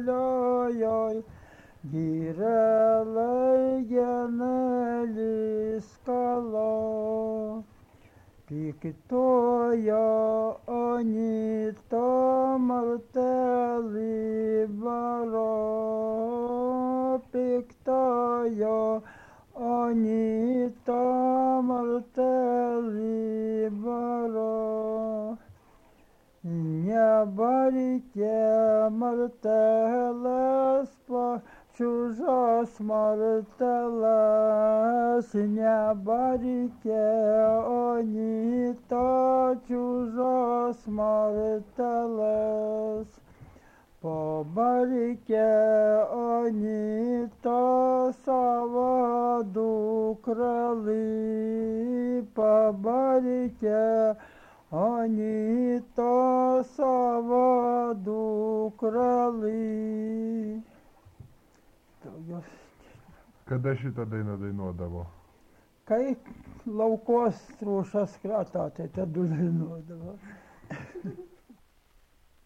liojoj, girelai genelis kalo. Piktojo Anita martelį baro, piktojo Anita martelį baro. Nebarikė marteles, pačiūžos marteles, nebarikė Anita čiūžos marteles. Pabarikė Anita savo dukrelį, pabarikė Anita savo dukrelį. Kada šitą dainą dainuodavo? Kai laukos trūšas krata, tai tada dainuodavo.